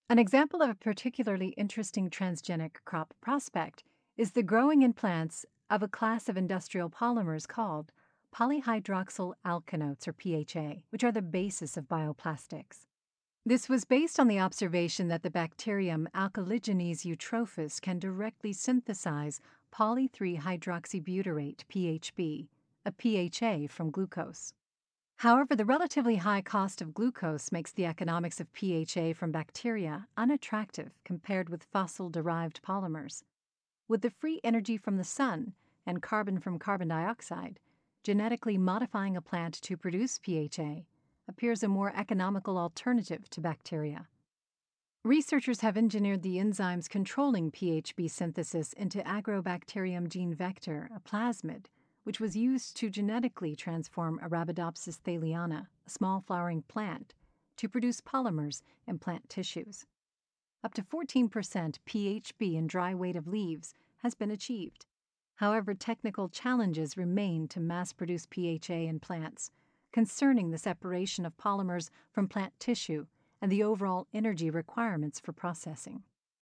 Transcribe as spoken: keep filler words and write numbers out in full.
An example of a particularly interesting transgenic crop prospect is the growing in plants of a class of industrial polymers called polyhydroxyl alkanotes, or P H A, which are the basis of bioplastics. This was based on the observation that the bacterium Alkaligenes eutrophus can directly synthesize poly three hydroxybutyrate, P H B, a P H A from glucose. However, the relatively high cost of glucose makes the economics of P H A from bacteria unattractive compared with fossil-derived polymers. With the free energy from the sun and carbon from carbon dioxide, genetically modifying a plant to produce P H A appears a more economical alternative to bacteria. Researchers have engineered the enzymes controlling P H B synthesis into Agrobacterium gene vector, a plasmid, which was used to genetically transform Arabidopsis thaliana, a small flowering plant, to produce polymers in plant tissues. Up to fourteen percent P H B in dry weight of leaves has been achieved. However, technical challenges remain to mass-produce P H A in plants, concerning the separation of polymers from plant tissue and the overall energy requirements for processing.